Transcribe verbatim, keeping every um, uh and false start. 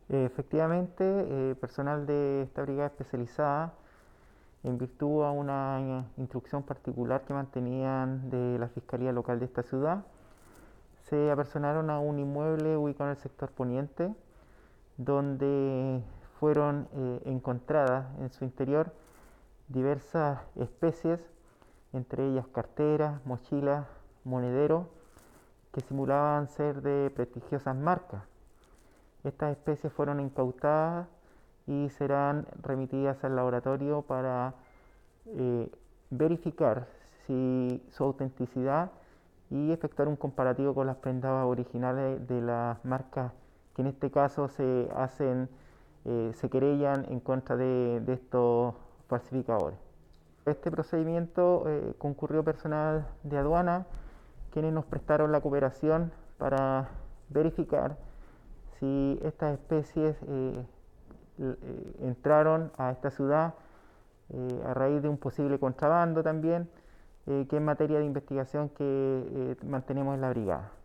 Eh, Efectivamente, eh, personal de esta brigada especializada, en virtud a una eh, instrucción particular que mantenían de la Fiscalía Local de esta ciudad, se apersonaron a un inmueble ubicado en el sector poniente, donde fueron eh, encontradas en su interior diversas especies, entre ellas carteras, mochilas, monederos, que simulaban ser de prestigiosas marcas. Estas especies fueron incautadas y serán remitidas al laboratorio para eh, verificar si su autenticidad y efectuar un comparativo con las prendas originales de las marcas que en este caso se hacen, eh, se querellan en contra de, de estos falsificadores. Este procedimiento eh, concurrió personal de aduana, quienes nos prestaron la cooperación para verificar si estas especies eh, eh, entraron a esta ciudad eh, a raíz de un posible contrabando también, eh, que es materia de investigación que eh, mantenemos en la brigada.